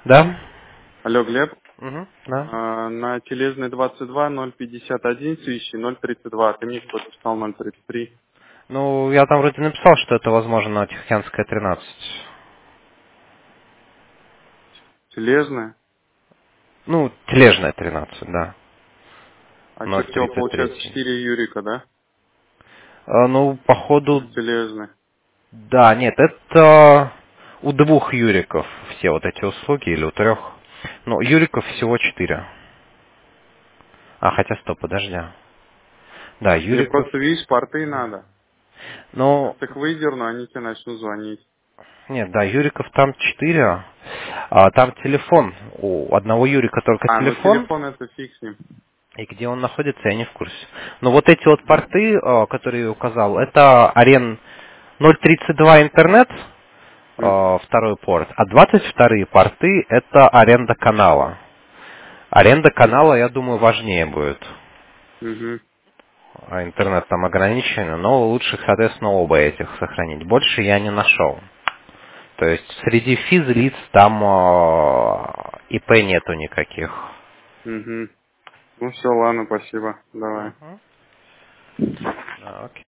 Да? Алло, Глеб. Угу. Да. На Тележной 22 051 свищи 032. Ты мне что-то писал 033. Ну, я там вроде написал, что это возможно на Тихоокеанская 13. Тележная? Ну, тележная 13, да. А Чертева получается 033. 4 Юрика, да? Ну, Или походу, Тележная? да, нет, это у двух Юриков все вот эти услуги, или у трех. Ну, Юриков всего 4. А, хотя, стоп, подожди. Да, Мне Юриков... просто, видишь, порты надо. Ну, Сейчас так выдерну, они тебе начнут звонить. нет, да, Юриков там 4. Там телефон. У одного Юрика только Ну телефон. телефон это фиг с ним. И где он находится, я не в курсе. Но вот эти вот порты, которые я указал, это арен 032 интернет, Угу. второй порт, а 22 порты это аренда канала. Аренда канала, я думаю, важнее будет. Угу. А интернет там ограничен, но лучше, соответственно, оба этих сохранить. Больше я не нашел. То есть среди физлиц там ИП нету никаких. Угу. Ну все, ладно, спасибо. Давай. Мгм. Да, окей.